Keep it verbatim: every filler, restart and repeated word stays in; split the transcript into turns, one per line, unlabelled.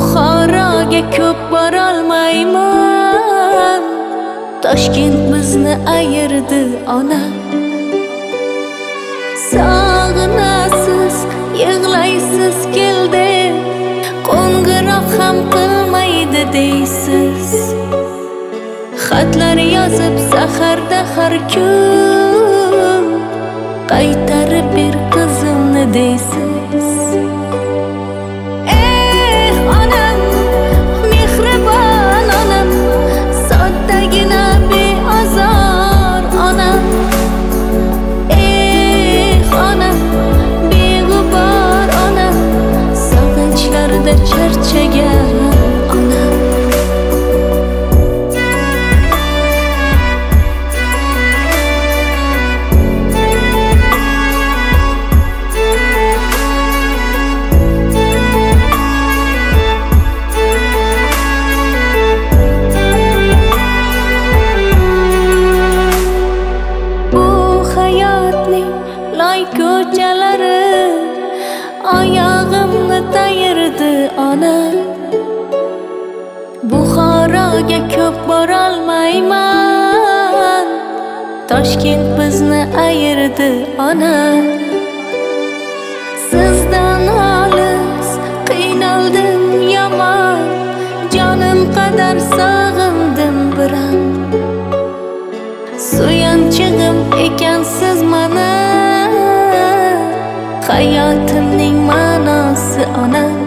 Buxoroga ko'p borolmayman, Toshkent bizni ayirdi ona. Sog'inasiz, yig'laysiz keldi, qo'ng'iroq ham qilmaydi deysiz. Xatlar yozib saharda har kun, qaytarib ber qizimni deysiz. Eh onam, mehribon onam, soddagina beozor onam. Eh onam, beg'ubor onam, sog'inchlarda charchagan onam. Loy ko'chalari oyog'imni tayirdi ona. Buxoroga ko'p borolmayman, Toshkent bizni ayirdi ona. Sizdan olis qiynaldim yomon, jonim qadar sog'indim biram. Suyanchig'im ekansiz mana, hayotimning ma'nosi onam.